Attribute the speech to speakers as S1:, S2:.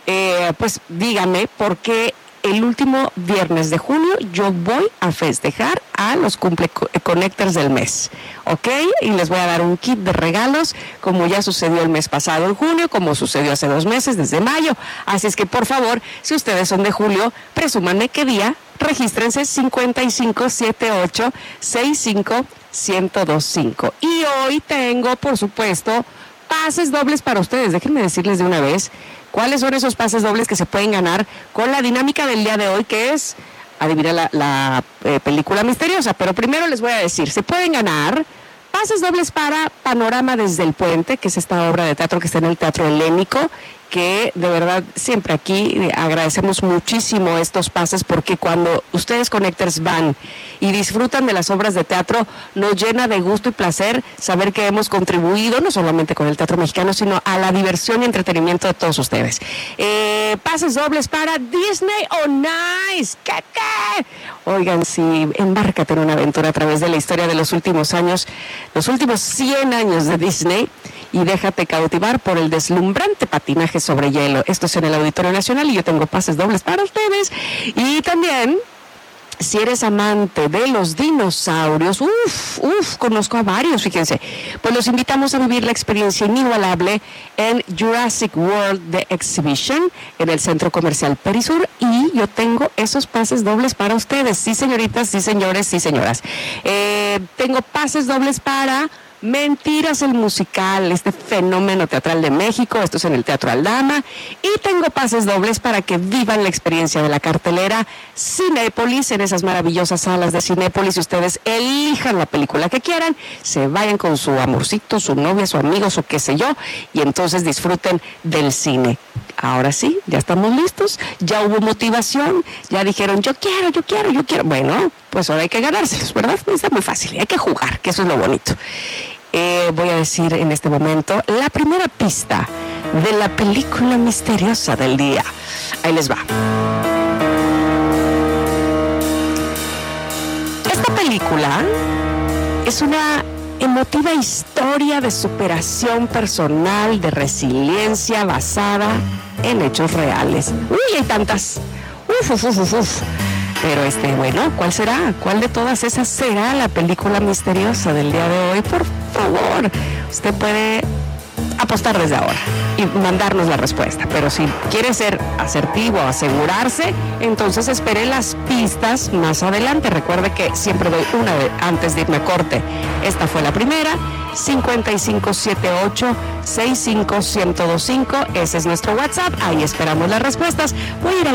S1: pues dígame por qué el último viernes de junio yo voy a festejar a los connectors del mes, ¿ok? Y les voy a dar un kit de regalos, como ya sucedió el mes pasado en junio, como sucedió hace 2 meses, desde mayo. Así es que, por favor, si ustedes son de julio, presúmanme qué día, regístrense 5578-65-1025. Y hoy tengo, por supuesto, pases dobles para ustedes. Déjenme decirles de una vez cuáles son esos pases dobles que se pueden ganar con la dinámica del día de hoy, que es adivinar la película misteriosa. Pero primero les voy a decir, se pueden ganar pases dobles para Panorama desde el Puente, que es esta obra de teatro que está en el Teatro Helénico, que de verdad siempre aquí agradecemos muchísimo estos pases, porque cuando ustedes connectors van y disfrutan de las obras de teatro, nos llena de gusto y placer saber que hemos contribuido no solamente con el teatro mexicano, sino a la diversión y entretenimiento de todos ustedes. Pases dobles para Disney on Ice. ¿Qué? Oigan, sí, embárcate en una aventura a través de la historia de los últimos años, los últimos 100 años de Disney, y déjate cautivar por el deslumbrante patinaje sobre hielo. Esto es en el Auditorio Nacional y yo tengo pases dobles para ustedes. Y también, si eres amante de los dinosaurios, conozco a varios, fíjense, pues los invitamos a vivir la experiencia inigualable en Jurassic World The Exhibition, en el Centro Comercial Perisur, y yo tengo esos pases dobles para ustedes. Sí, señoritas, sí, señores, sí, señoras. Tengo pases dobles para Mentiras el Musical, este fenómeno teatral de México. Esto es en el Teatro Aldama. Y tengo pases dobles para que vivan la experiencia de la cartelera Cinépolis, en esas maravillosas salas de Cinépolis. Ustedes elijan la película que quieran, se vayan con su amorcito, su novia, su amigo, su qué sé yo, y entonces disfruten del cine. Ahora sí, ya estamos listos, ya hubo motivación, ya dijeron yo quiero. Bueno, pues ahora hay que ganárselos, ¿verdad? Está muy fácil, hay que jugar, que eso es lo bonito. Voy a decir en este momento la primera pista de la película misteriosa del día. Ahí les va. Esta película es una emotiva historia de superación personal, de resiliencia basada en hechos reales. Uy, hay tantas. Pero bueno, ¿cuál será? ¿Cuál de todas esas será la película misteriosa del día de hoy? Por favor, usted puede apostar desde ahora y mandarnos la respuesta. Pero si quiere ser asertivo, asegurarse, entonces espere las pistas más adelante. Recuerde que siempre doy una antes de irme a corte. Esta fue la primera, 5578-65-1025. Ese es nuestro WhatsApp. Ahí esperamos las respuestas. Voy a ir al